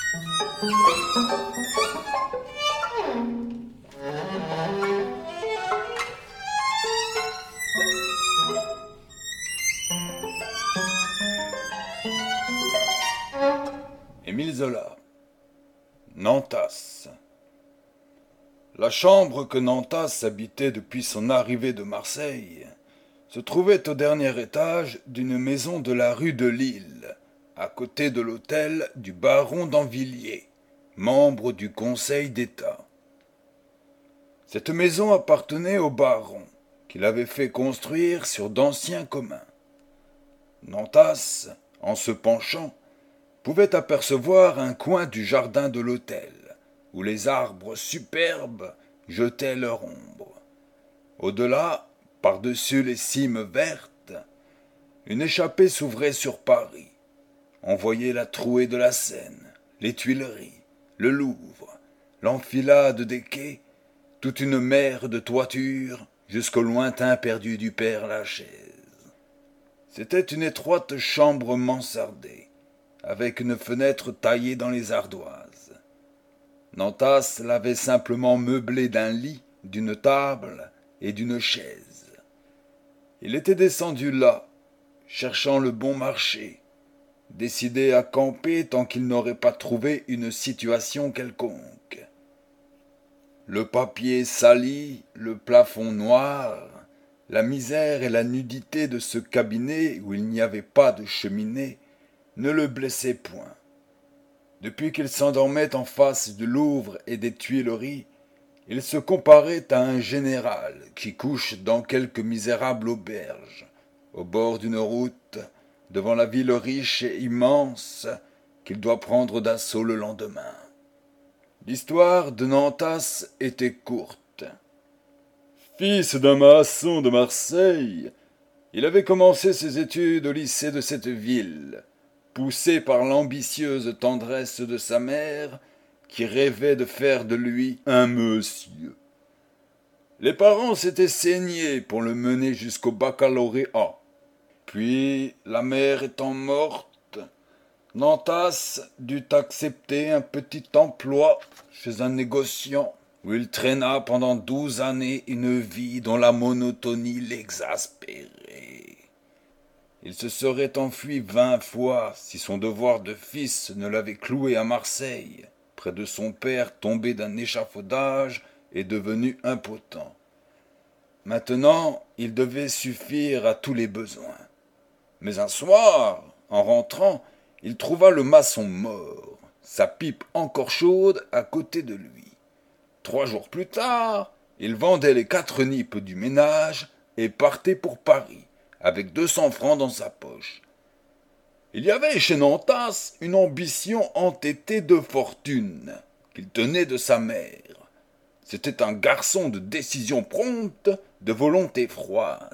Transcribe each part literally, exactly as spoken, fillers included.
Émile Zola. Nantas. La chambre que Nantas habitait depuis son arrivée de Marseille se trouvait au dernier étage d'une maison de la rue de Lille, à côté de l'hôtel du baron d'Anvilliers, membre du Conseil d'État. Cette maison appartenait au baron, qui l'avait fait construire sur d'anciens communs. Nantas, en se penchant, pouvait apercevoir un coin du jardin de l'hôtel, où les arbres superbes jetaient leur ombre. Au-delà, par-dessus les cimes vertes, une échappée s'ouvrait sur Paris. On voyait la trouée de la Seine, les Tuileries, le Louvre, l'enfilade des quais, toute une mer de toitures jusqu'au lointain perdu du Père-Lachaise. C'était une étroite chambre mansardée, avec une fenêtre taillée dans les ardoises. Nantas l'avait simplement meublée d'un lit, d'une table et d'une chaise. Il était descendu là, cherchant le bon marché, décidé à camper tant qu'il n'aurait pas trouvé une situation quelconque. Le papier sali, le plafond noir, la misère et la nudité de ce cabinet où il n'y avait pas de cheminée ne le blessaient point. Depuis qu'il s'endormait en face du Louvre et des Tuileries, il se comparait à un général qui couche dans quelque misérable auberge, au bord d'une route, devant la ville riche et immense qu'il doit prendre d'assaut le lendemain. L'histoire de Nantas était courte. Fils d'un maçon de Marseille, il avait commencé ses études au lycée de cette ville, poussé par l'ambitieuse tendresse de sa mère, qui rêvait de faire de lui un monsieur. Les parents s'étaient saignés pour le mener jusqu'au baccalauréat. Puis, la mère étant morte, Nantas dut accepter un petit emploi chez un négociant, où il traîna pendant douze années une vie dont la monotonie l'exaspérait. Il se serait enfui vingt fois si son devoir de fils ne l'avait cloué à Marseille, près de son père tombé d'un échafaudage et devenu impotent. Maintenant, il devait suffire à tous les besoins. Mais un soir, en rentrant, il trouva le maçon mort, sa pipe encore chaude à côté de lui. Trois jours plus tard, il vendait les quatre nippes du ménage et partait pour Paris, avec deux cents francs dans sa poche. Il y avait chez Nantas une ambition entêtée de fortune, qu'il tenait de sa mère. C'était un garçon de décision prompte, de volonté froide.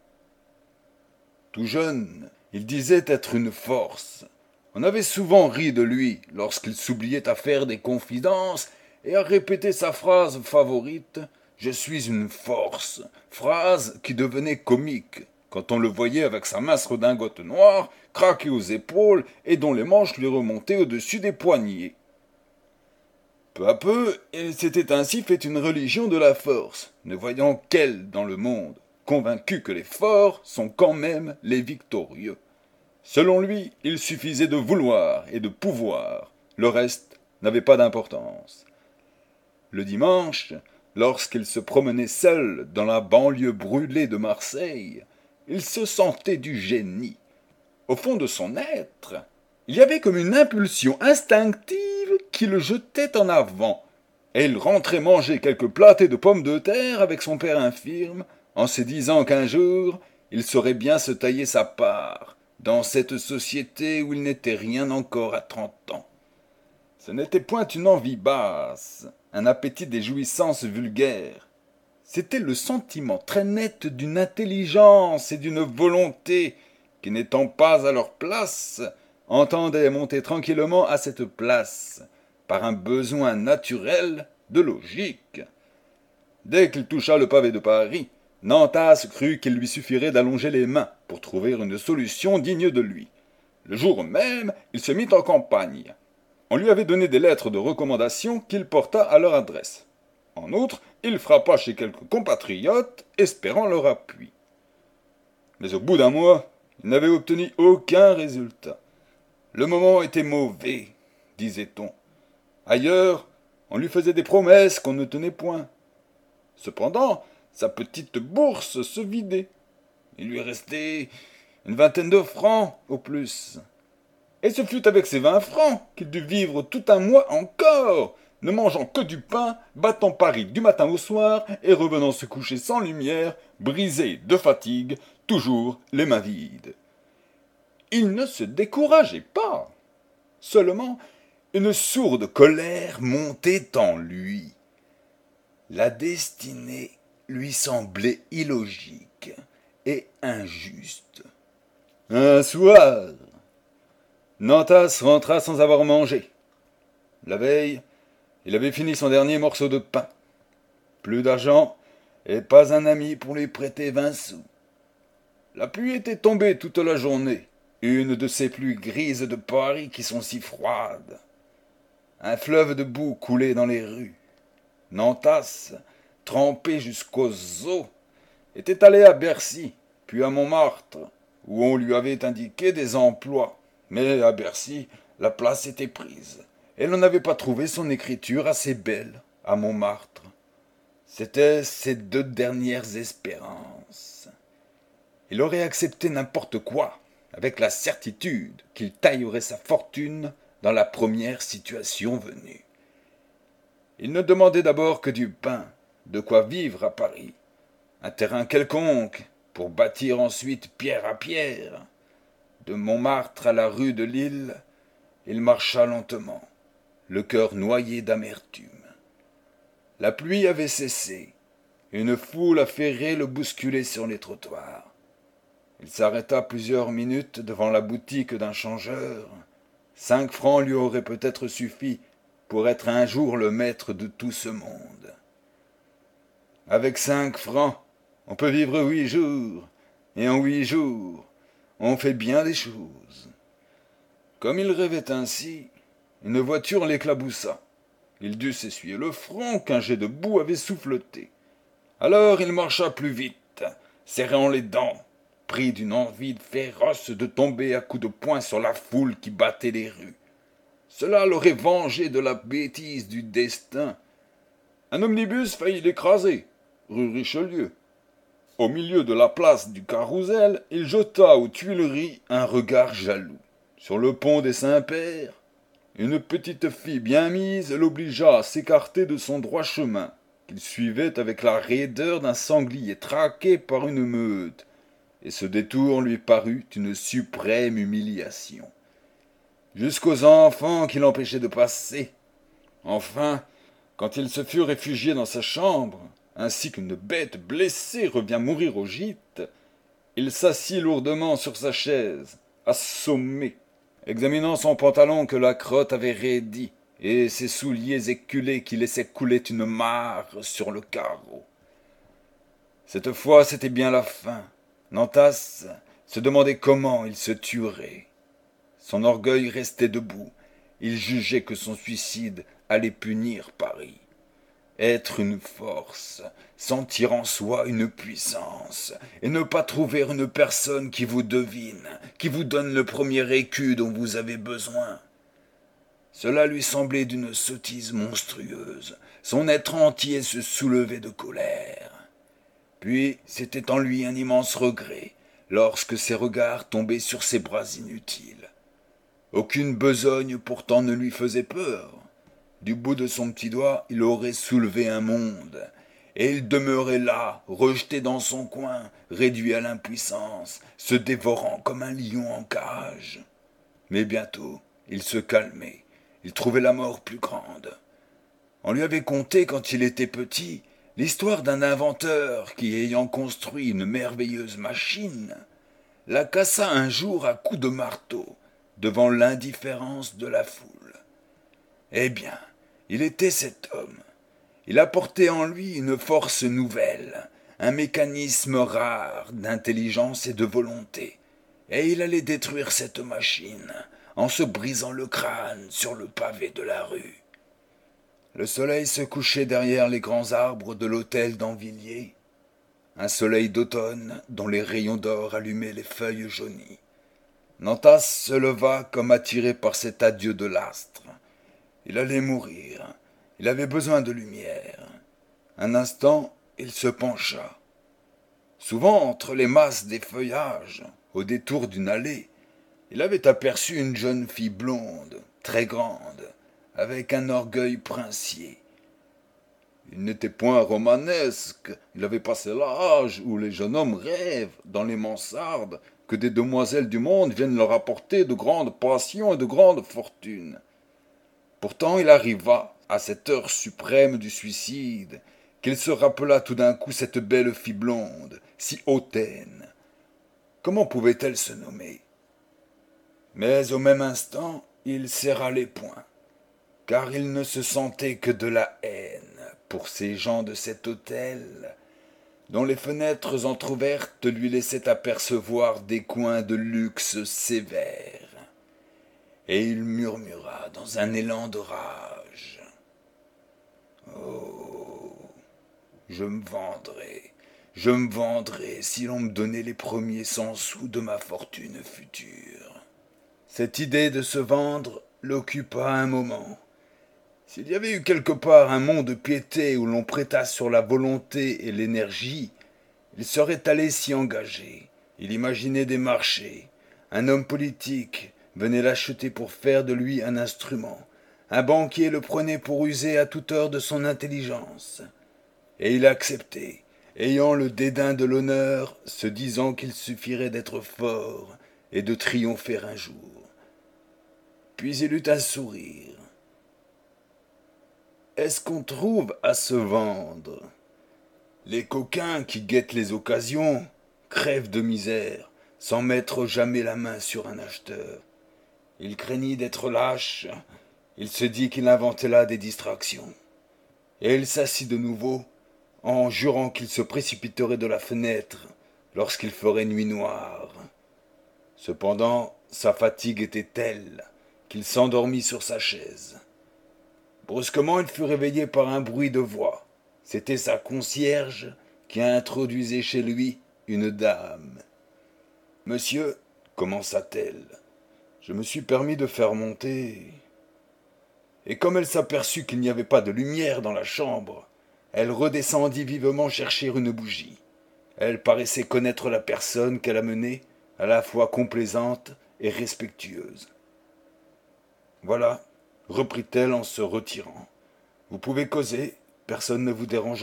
Tout jeune, il disait être une force. On avait souvent ri de lui lorsqu'il s'oubliait à faire des confidences et à répéter sa phrase favorite « Je suis une force », phrase qui devenait comique quand on le voyait avec sa mince redingote noire, craquée aux épaules et dont les manches lui remontaient au-dessus des poignets. Peu à peu, il s'était ainsi fait une religion de la force, ne voyant qu'elle dans le monde, convaincu que les forts sont quand même les victorieux. Selon lui, il suffisait de vouloir et de pouvoir, le reste n'avait pas d'importance. Le dimanche, lorsqu'il se promenait seul dans la banlieue brûlée de Marseille, il se sentait du génie. Au fond de son être, il y avait comme une impulsion instinctive qui le jetait en avant, et il rentrait manger quelques plâtés de pommes de terre avec son père infirme, en se disant qu'un jour, il saurait bien se tailler sa part dans cette société où il n'était rien encore à trente ans. Ce n'était point une envie basse, un appétit des jouissances vulgaires. C'était le sentiment très net d'une intelligence et d'une volonté qui, n'étant pas à leur place, entendaient monter tranquillement à cette place, par un besoin naturel de logique. Dès qu'il toucha le pavé de Paris, Nantas crut qu'il lui suffirait d'allonger les mains pour trouver une solution digne de lui. Le jour même, il se mit en campagne. On lui avait donné des lettres de recommandation qu'il porta à leur adresse. En outre, il frappa chez quelques compatriotes, espérant leur appui. Mais au bout d'un mois, il n'avait obtenu aucun résultat. Le moment était mauvais, disait-on. Ailleurs, on lui faisait des promesses qu'on ne tenait point. Cependant, sa petite bourse se vidait. Il lui restait une vingtaine de francs au plus. Et ce fut avec ces vingt francs qu'il dut vivre tout un mois encore, ne mangeant que du pain, battant Paris du matin au soir et revenant se coucher sans lumière, brisé de fatigue, toujours les mains vides. Il ne se décourageait pas. Seulement, une sourde colère montait en lui. La destinée lui semblait illogique et injuste. Un soir, Nantas rentra sans avoir mangé. La veille, il avait fini son dernier morceau de pain. Plus d'argent et pas un ami pour lui prêter vingt sous. La pluie était tombée toute la journée, une de ces pluies grises de Paris qui sont si froides. Un fleuve de boue coulait dans les rues. Nantas, trempé jusqu'aux os, était allé à Bercy, puis à Montmartre, où on lui avait indiqué des emplois. Mais à Bercy, la place était prise, et l'on n'avait pas trouvé son écriture assez belle à Montmartre. C'étaient ses deux dernières espérances. Il aurait accepté n'importe quoi, avec la certitude qu'il taillerait sa fortune dans la première situation venue. Il ne demandait d'abord que du pain, de quoi vivre à Paris, un terrain quelconque pour bâtir ensuite pierre à pierre. De Montmartre à la rue de Lille, il marcha lentement, le cœur noyé d'amertume. La pluie avait cessé, une foule affairée le bousculait sur les trottoirs. Il s'arrêta plusieurs minutes devant la boutique d'un changeur. Cinq francs lui auraient peut-être suffi pour être un jour le maître de tout ce monde. Avec cinq francs, on peut vivre huit jours, et en huit jours, on fait bien des choses. Comme il rêvait ainsi, une voiture l'éclaboussa. Il dut s'essuyer le front qu'un jet de boue avait souffleté. Alors il marcha plus vite, serrant les dents, pris d'une envie féroce de tomber à coups de poing sur la foule qui battait les rues. Cela l'aurait vengé de la bêtise du destin. Un omnibus faillit l'écraser, rue Richelieu. Au milieu de la place du Carrousel, il jeta aux Tuileries un regard jaloux. Sur le pont des Saints-Pères, une petite fille bien mise l'obligea à s'écarter de son droit chemin, qu'il suivait avec la raideur d'un sanglier traqué par une meute, et ce détour lui parut une suprême humiliation. Jusqu'aux enfants qui l'empêchaient de passer. Enfin, quand il se fut réfugié dans sa chambre, ainsi qu'une bête blessée revient mourir au gîte, il s'assit lourdement sur sa chaise, assommé, examinant son pantalon que la crotte avait raidi, et ses souliers éculés qui laissaient couler une mare sur le carreau. Cette fois, c'était bien la fin. Nantas se demandait comment il se tuerait. Son orgueil restait debout. Il jugeait que son suicide allait punir Paris. Être une force, sentir en soi une puissance, et ne pas trouver une personne qui vous devine, qui vous donne le premier écu dont vous avez besoin. Cela lui semblait d'une sottise monstrueuse. Son être entier se soulevait de colère. Puis c'était en lui un immense regret, lorsque ses regards tombaient sur ses bras inutiles. Aucune besogne pourtant ne lui faisait peur. Du bout de son petit doigt, il aurait soulevé un monde, et il demeurait là, rejeté dans son coin, réduit à l'impuissance, se dévorant comme un lion en cage. Mais bientôt, il se calmait, il trouvait la mort plus grande. On lui avait conté, quand il était petit, l'histoire d'un inventeur qui, ayant construit une merveilleuse machine, la cassa un jour à coups de marteau, devant l'indifférence de la foule. Eh bien, il était cet homme. Il apportait en lui une force nouvelle, un mécanisme rare d'intelligence et de volonté, et il allait détruire cette machine, en se brisant le crâne sur le pavé de la rue. Le soleil se couchait derrière les grands arbres de l'hôtel d'Anvilliers, un soleil d'automne dont les rayons d'or allumaient les feuilles jaunies. Nantas se leva comme attiré par cet adieu de l'astre. Il allait mourir, il avait besoin de lumière. Un instant, il se pencha. Souvent, entre les masses des feuillages, au détour d'une allée, il avait aperçu une jeune fille blonde, très grande, avec un orgueil princier. Il n'était point romanesque, il avait passé l'âge où les jeunes hommes rêvent, dans les mansardes, que des demoiselles du monde viennent leur apporter de grandes passions et de grandes fortunes. Pourtant il arriva, à cette heure suprême du suicide, qu'il se rappela tout d'un coup cette belle fille blonde, si hautaine. Comment pouvait-elle se nommer? Mais au même instant, il serra les poings, car il ne se sentait que de la haine pour ces gens de cet hôtel, dont les fenêtres entr'ouvertes lui laissaient apercevoir des coins de luxe sévère. Et il murmura dans un élan de rage. Oh, je me vendrai, je me vendrai si l'on me donnait les premiers cent sous de ma fortune future. Cette idée de se vendre l'occupa un moment. S'il y avait eu quelque part un monde de piété où l'on prêta sur la volonté et l'énergie, il serait allé s'y engager. Il imaginait des marchés. Un homme politique venait l'acheter pour faire de lui un instrument. Un banquier le prenait pour user à toute heure de son intelligence. Et il acceptait, ayant le dédain de l'honneur, se disant qu'il suffirait d'être fort et de triompher un jour. Puis il eut un sourire. Est-ce qu'on trouve à se vendre? Les coquins qui guettent les occasions crèvent de misère sans mettre jamais la main sur un acheteur. Il craignit d'être lâche, il se dit qu'il inventait là des distractions. Et il s'assit de nouveau en jurant qu'il se précipiterait de la fenêtre lorsqu'il ferait nuit noire. Cependant, sa fatigue était telle qu'il s'endormit sur sa chaise. Brusquement, il fut réveillé par un bruit de voix. C'était sa concierge qui introduisait chez lui une dame. « Monsieur, commença-t-elle, je me suis permis de faire monter. » Et comme elle s'aperçut qu'il n'y avait pas de lumière dans la chambre, elle redescendit vivement chercher une bougie. Elle paraissait connaître la personne qu'elle amenait, à la fois complaisante et respectueuse. « Voilà, reprit-elle en se retirant. Vous pouvez causer, personne ne vous dérangera. »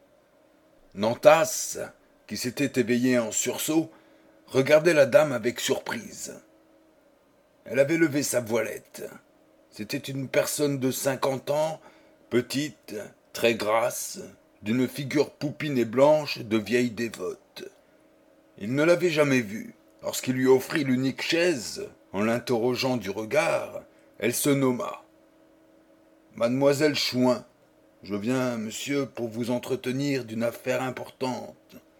Nantas, qui s'était éveillé en sursaut, regardait la dame avec surprise. Elle avait levé sa voilette. C'était une personne de cinquante ans, petite, très grasse, d'une figure poupine et blanche de vieille dévote. Il ne l'avait jamais vue. Lorsqu'il lui offrit l'unique chaise, en l'interrogeant du regard, elle se nomma. « Mademoiselle Chouin, je viens, monsieur, pour vous entretenir d'une affaire importante. »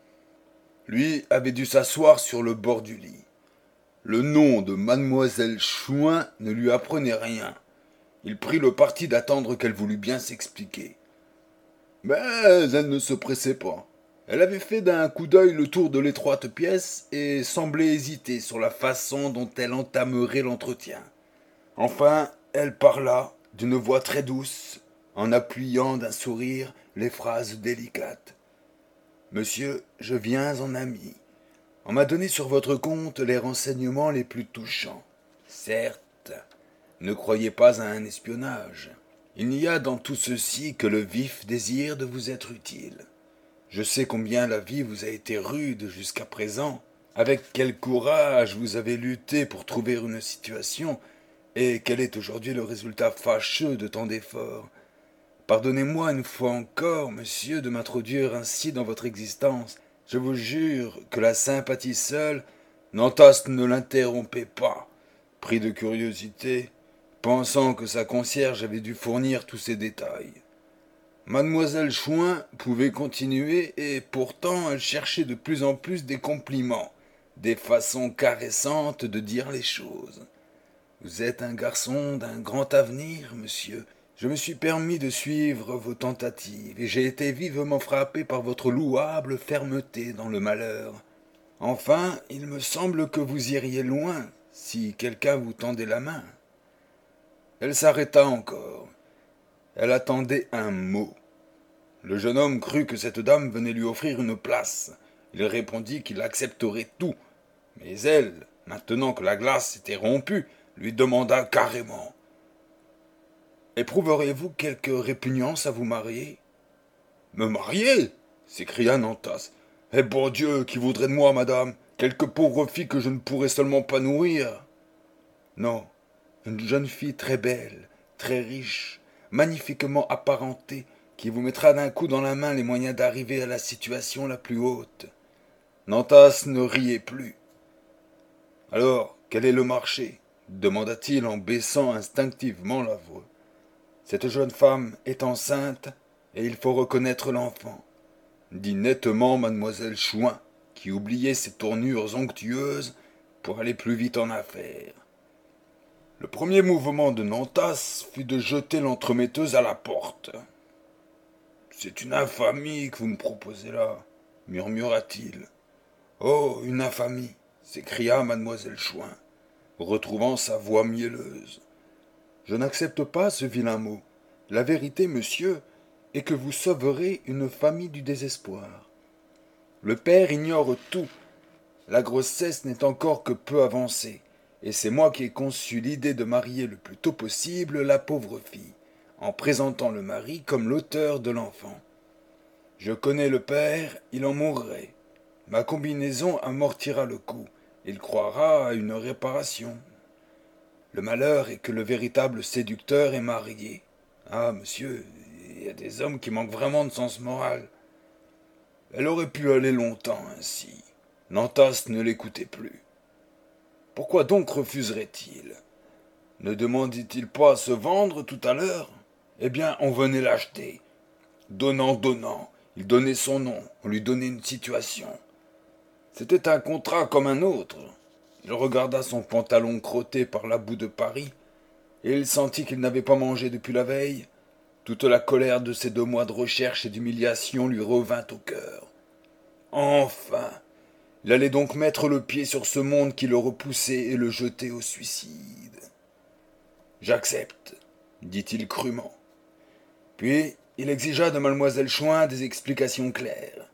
Lui avait dû s'asseoir sur le bord du lit. Le nom de Mademoiselle Chouin ne lui apprenait rien. Il prit le parti d'attendre qu'elle voulût bien s'expliquer. Mais elle ne se pressait pas. Elle avait fait d'un coup d'œil le tour de l'étroite pièce et semblait hésiter sur la façon dont elle entamerait l'entretien. Enfin, elle parla d'une voix très douce, en appuyant d'un sourire les phrases délicates. « Monsieur, je viens en ami. On m'a donné sur votre compte les renseignements les plus touchants. Certes, ne croyez pas à un espionnage. Il n'y a dans tout ceci que le vif désir de vous être utile. Je sais combien la vie vous a été rude jusqu'à présent, avec quel courage vous avez lutté pour trouver une situation, et quel est aujourd'hui le résultat fâcheux de tant d'efforts. Pardonnez-moi une fois encore, monsieur, de m'introduire ainsi dans votre existence. Je vous jure que la sympathie seule, Nantas ne l'interrompait pas, pris de curiosité, pensant que sa concierge avait dû fournir tous ces détails. Mademoiselle Chouin pouvait continuer, et pourtant elle cherchait de plus en plus des compliments, des façons caressantes de dire les choses. Vous êtes un garçon d'un grand avenir, monsieur. Je me suis permis de suivre vos tentatives, et j'ai été vivement frappé par votre louable fermeté dans le malheur. Enfin, il me semble que vous iriez loin, si quelqu'un vous tendait la main. » Elle s'arrêta encore. Elle attendait un mot. Le jeune homme crut que cette dame venait lui offrir une place. Il répondit qu'il accepterait tout. Mais elle, maintenant que la glace était rompue, lui demanda carrément: « Éprouverez-vous quelque répugnance à vous marier ?»« Me marier ?» s'écria Nantas. « Eh bon Dieu, qui voudrait de moi, madame? Quelque pauvre fille que je ne pourrais seulement pas nourrir. » ?»« Non, une jeune fille très belle, très riche, magnifiquement apparentée, qui vous mettra d'un coup dans la main les moyens d'arriver à la situation la plus haute. » Nantas ne riait plus. « Alors, quel est le marché ?» demanda-t-il en baissant instinctivement la voix. « Cette jeune femme est enceinte, et il faut reconnaître l'enfant, » dit nettement mademoiselle Chouin, qui oubliait ses tournures onctueuses pour aller plus vite en affaires. Le premier mouvement de Nantas fut de jeter l'entremetteuse à la porte. « C'est une infamie que vous me proposez là, » murmura-t-il. « Oh, une infamie !» s'écria mademoiselle Chouin, retrouvant sa voix mielleuse. « Je n'accepte pas ce vilain mot. La vérité, monsieur, est que vous sauverez une famille du désespoir. Le père ignore tout. La grossesse n'est encore que peu avancée, et c'est moi qui ai conçu l'idée de marier le plus tôt possible la pauvre fille, en présentant le mari comme l'auteur de l'enfant. Je connais le père, il en mourrait. Ma combinaison amortira le coup. Il croira à une réparation. Le malheur est que le véritable séducteur est marié. Ah, monsieur, il y a des hommes qui manquent vraiment de sens moral. » Elle aurait pu aller longtemps ainsi. Nantas ne l'écoutait plus. Pourquoi donc refuserait-il? Ne demandait-il pas à se vendre tout à l'heure? Eh bien, on venait l'acheter. Donnant, donnant, il donnait son nom, on lui donnait une situation. C'était un contrat comme un autre. Il regarda son pantalon crotté par la boue de Paris, et il sentit qu'il n'avait pas mangé depuis la veille. Toute la colère de ces deux mois de recherche et d'humiliation lui revint au cœur. Enfin, il allait donc mettre le pied sur ce monde qui le repoussait et le jeter au suicide. « J'accepte, » dit-il crûment. Puis il exigea de mademoiselle Chouin des explications claires.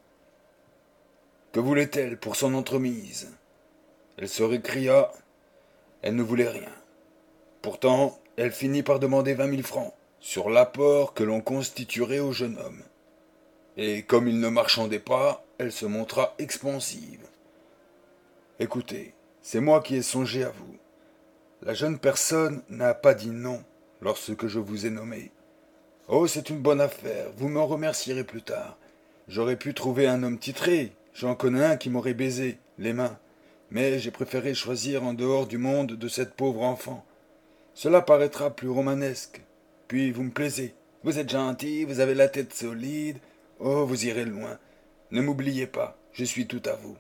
Que voulait-elle pour son entremise? Elle se récria. Elle ne voulait rien. Pourtant, elle finit par demander vingt mille francs sur l'apport que l'on constituerait au jeune homme. Et comme il ne marchandait pas, elle se montra expansive. « Écoutez, c'est moi qui ai songé à vous. La jeune personne n'a pas dit non lorsque je vous ai nommé. Oh, c'est une bonne affaire, vous me remercierez plus tard. J'aurais pu trouver un homme titré, j'en connais un qui m'aurait baisé les mains, mais j'ai préféré choisir en dehors du monde de cette pauvre enfant. Cela paraîtra plus romanesque. Puis vous me plaisez. Vous êtes gentil, vous avez la tête solide. Oh, vous irez loin. Ne m'oubliez pas, je suis tout à vous. »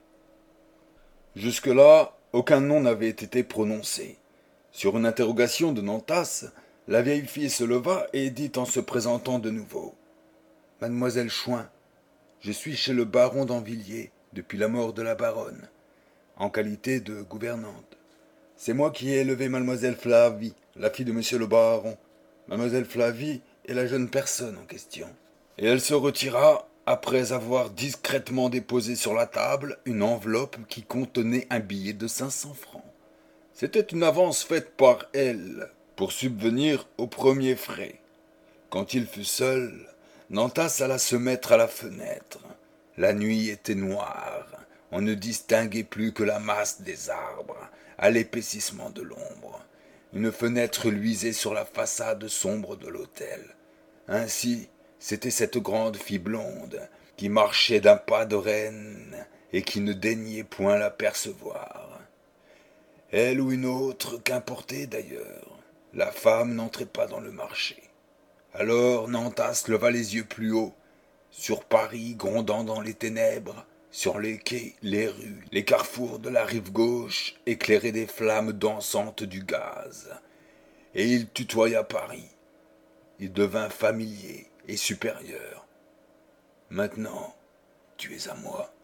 Jusque-là, aucun nom n'avait été prononcé. Sur une interrogation de Nantas, la vieille fille se leva et dit en se présentant de nouveau. « Mademoiselle Chouin, je suis chez le baron d'Anvilliers depuis la mort de la baronne, en qualité de gouvernante. C'est moi qui ai élevé mademoiselle Flavie, la fille de monsieur le baron. Mademoiselle Flavie est la jeune personne en question. » Et elle se retira après avoir discrètement déposé sur la table une enveloppe qui contenait un billet de cinq cents francs. C'était une avance faite par elle pour subvenir aux premiers frais. Quand il fut seul, Nantas alla se mettre à la fenêtre. La nuit était noire. On ne distinguait plus que la masse des arbres à l'épaississement de l'ombre. Une fenêtre luisait sur la façade sombre de l'hôtel. Ainsi, c'était cette grande fille blonde qui marchait d'un pas de reine et qui ne daignait point l'apercevoir. Elle ou une autre, qu'importait d'ailleurs, la femme n'entrait pas dans le marché. Alors Nantas leva les yeux plus haut, sur Paris grondant dans les ténèbres, Sur les quais, les rues, les carrefours de la rive gauche, éclairés des flammes dansantes du gaz. Et il tutoya Paris. Il devint familier et supérieur. Maintenant, tu es à moi.